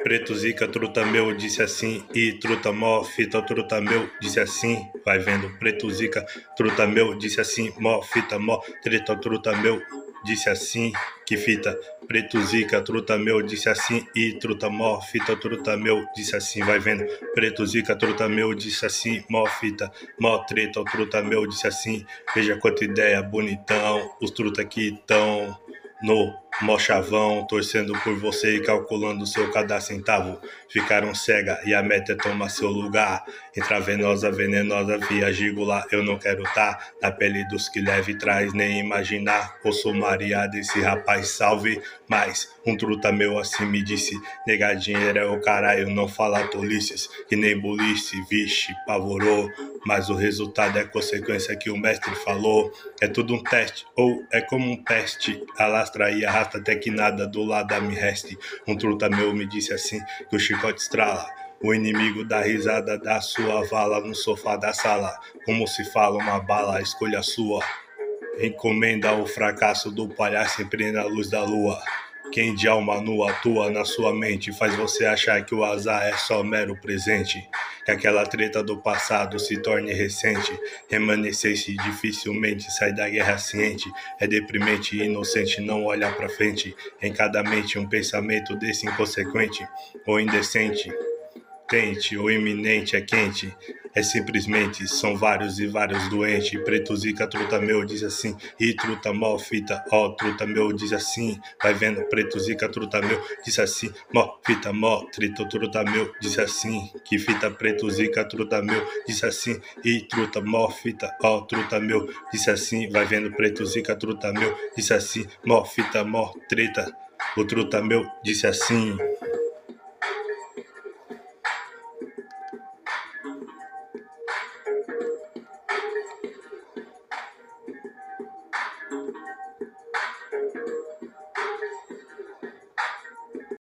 Preto Zica, truta meu, disse assim, e truta mó, fita, truta meu, disse assim, vai vendo. Preto Zica, truta meu, disse assim, mó, fita, mó, treta, truta meu, disse assim, que fita. Preto Zica, truta meu, disse assim, e truta mó, fita, truta meu, disse assim, vai vendo. Preto Zica, truta meu, disse assim, mó, fita, mó, treta, truta meu, disse assim, veja quanta ideia bonitão, os truta aqui tão no mochavão, torcendo por você e calculando seu cada centavo. Ficaram cega e a meta é tomar seu lugar. Intravenosa, venenosa, via gigula, eu não quero tá na pele dos que leve traz, nem imaginar. Eu sou Maria desse rapaz, salve. Mas um truta meu assim me disse, negar dinheiro é o caralho, não fala tolices, que nem bulice, vixe, pavorou. Mas o resultado é consequência que o mestre falou. É tudo um teste, ou é como um peste. Alastra e arrasta até que nada do lado me reste. Um truta meu me disse assim, que o chicote estrala. O inimigo dá risada da sua vala no sofá da sala. Como se fala uma bala, escolha sua. Encomenda o fracasso do palhaço em plena luz da lua. Quem de alma nua atua na sua mente faz você achar que o azar é só mero presente. Que aquela treta do passado se torne recente. Remanescente dificilmente sai da guerra ciente. É deprimente e inocente não olha pra frente. Em cada mente um pensamento desse inconsequente ou indecente. Tente, o iminente é quente, é simplesmente, são vários e vários doentes. Preto Zica, truta meu, diz assim, e truta mó, fita, ó, truta meu, diz assim, vai vendo, preto Zica, truta meu, diz assim, mó, fita, mó, trito, truta meu, diz assim, que fita, preto Zica, truta meu, diz assim, e truta mó, fita, ó, truta meu, diz assim, vai vendo, preto Zica, truta meu, diz assim, mó, fita, mó, treta, o truta meu, disse assim.